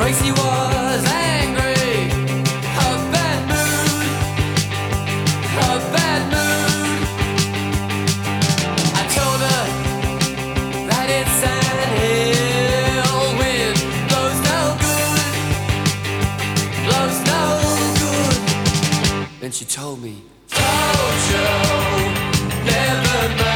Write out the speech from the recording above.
Tracy was angry, a bad mood, a bad mood. I told her that it's an ill wind, blows no good, blows no good. Then she told me, told you, never mind.